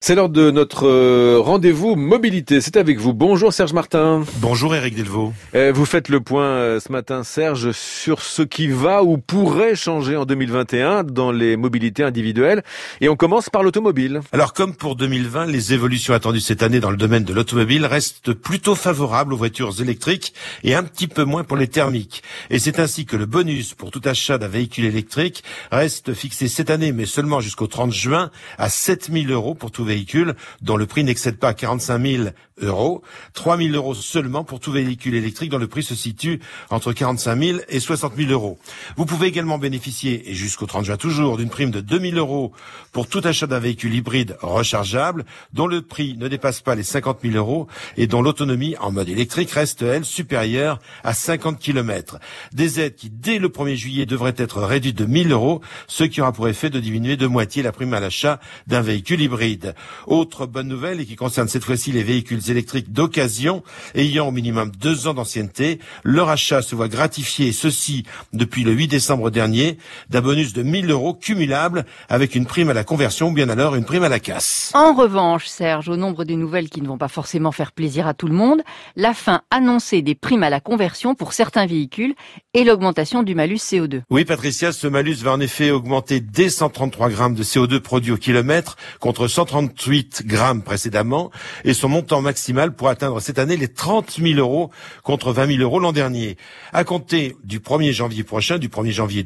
C'est l'heure de notre rendez-vous mobilité. C'est avec vous. Bonjour Serge Martin. Bonjour Éric Delvaux. Vous faites le point ce matin, Serge, sur ce qui va ou pourrait changer en 2021 dans les mobilités individuelles. Et on commence par l'automobile. Alors comme pour 2020, les évolutions attendues cette année dans le domaine de l'automobile restent plutôt favorables aux voitures électriques et un petit peu moins pour les thermiques. Et c'est ainsi que le bonus pour tout achat d'un véhicule électrique reste fixé cette année, mais seulement jusqu'au 30 juin, à 7 000 € pour tout véhicule dont le prix n'excède pas 45 000 €, 3 000 € seulement pour tout véhicule électrique dont le prix se situe entre 45 000 et 60 000 €. Vous pouvez également bénéficier, et jusqu'au 30 juin toujours, d'une prime de 2 000 € pour tout achat d'un véhicule hybride rechargeable dont le prix ne dépasse pas les 50 000 € et dont l'autonomie en mode électrique reste, elle, supérieure à 50 km. Des aides qui, dès le 1er juillet, devraient être réduites de 1 000 €, ce qui aura pour effet de diminuer de moitié la prime à l'achat d'un véhicule hybride. Autre bonne nouvelle, et qui concerne cette fois-ci les véhicules électriques d'occasion ayant au minimum 2 ans d'ancienneté, leur achat se voit gratifié, et ceci depuis le 8 décembre dernier, d'un bonus de 1 000 € cumulable avec une prime à la conversion ou bien alors une prime à la casse. En revanche, Serge, au nombre des nouvelles qui ne vont pas forcément faire plaisir à tout le monde, la fin annoncée des primes à la conversion pour certains véhicules et l'augmentation du malus CO2. Oui, Patricia, ce malus va en effet augmenter dès 133 grammes de CO2 produits au kilomètre contre 138 grammes précédemment, et son montant maximal pour atteindre cette année les 30 000 € contre 20 000 € l'an dernier. À compter du 1er janvier prochain, du 1er janvier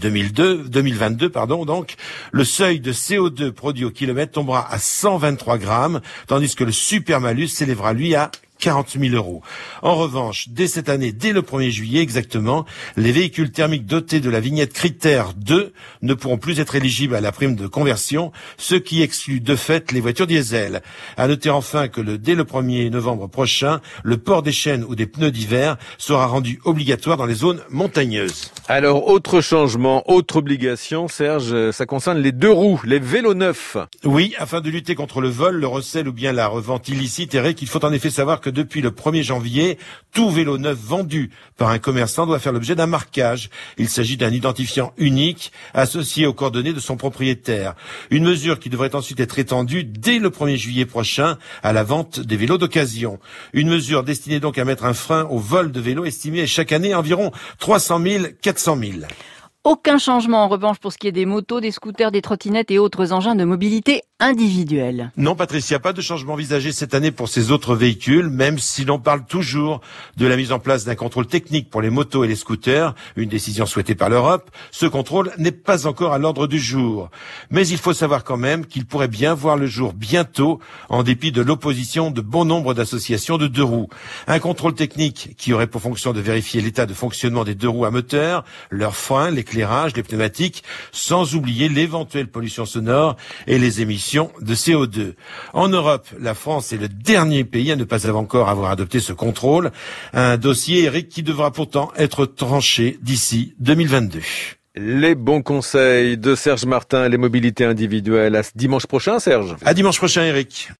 2022, donc, le seuil de CO2 produit au kilomètre tombera à 123 grammes, tandis que le super malus s'élèvera lui à 40 000 €. En revanche, dès cette année, dès le 1er juillet exactement, les véhicules thermiques dotés de la vignette critère 2 ne pourront plus être éligibles à la prime de conversion, ce qui exclut de fait les voitures diesel. À noter enfin que dès le 1er novembre prochain, le port des chaînes ou des pneus d'hiver sera rendu obligatoire dans les zones montagneuses. Alors, autre changement, autre obligation, Serge, ça concerne les 2 roues, les vélos neufs. Oui, afin de lutter contre le vol, le recel ou bien la revente illicite, Eric, il faut en effet savoir que depuis le 1er janvier, tout vélo neuf vendu par un commerçant doit faire l'objet d'un marquage. Il s'agit d'un identifiant unique associé aux coordonnées de son propriétaire. Une mesure qui devrait ensuite être étendue dès le 1er juillet prochain à la vente des vélos d'occasion. Une mesure destinée donc à mettre un frein au vol de vélos estimé chaque année à environ 300 000, 400 000. Aucun changement en revanche pour ce qui est des motos, des scooters, des trottinettes et autres engins de mobilité individuelle. Non, Patricia, pas de changement envisagé cette année pour ces autres véhicules, même si l'on parle toujours de la mise en place d'un contrôle technique pour les motos et les scooters, une décision souhaitée par l'Europe. Ce contrôle n'est pas encore à l'ordre du jour. Mais il faut savoir quand même qu'il pourrait bien voir le jour bientôt, en dépit de l'opposition de bon nombre d'associations de 2 roues. Un contrôle technique qui aurait pour fonction de vérifier l'état de fonctionnement des 2 roues à moteur, leurs freins, l'éclairage, les pneumatiques, sans oublier l'éventuelle pollution sonore et les émissions de CO2. En Europe, la France est le dernier pays à ne pas encore avoir adopté ce contrôle. Un dossier, Eric, qui devra pourtant être tranché d'ici 2022. Les bons conseils de Serge Martin, les mobilités individuelles. À dimanche prochain, Serge. À dimanche prochain, Eric.